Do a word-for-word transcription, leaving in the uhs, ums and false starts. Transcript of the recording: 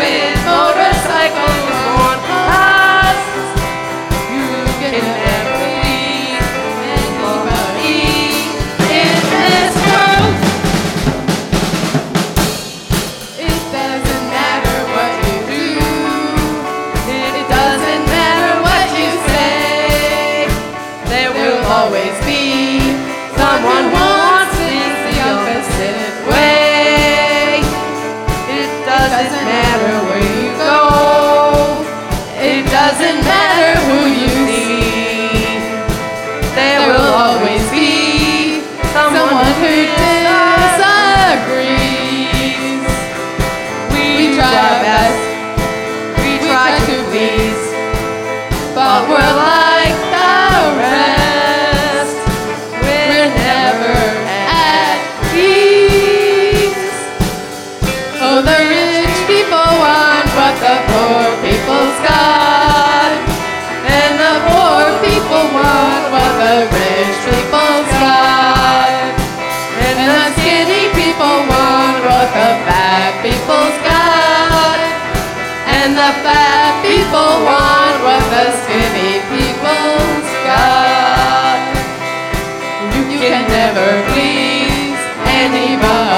with motorcycles born fast. You can never please anybody in this world. It doesn't matter what you do. It doesn't matter what you say. There will always be someone who wants things the opposite way. It doesn't matter where you go. It doesn't matter who you see. There will always be someone who disagrees. We try our best. We try to please. But we're like the rest. We're never at peace. Oh, the rich people want what the poor people's got. And the poor people want what the rich people's got. And the skinny people want what the fat people's got. And the fat people want what the skinny people's got. You can never please anybody.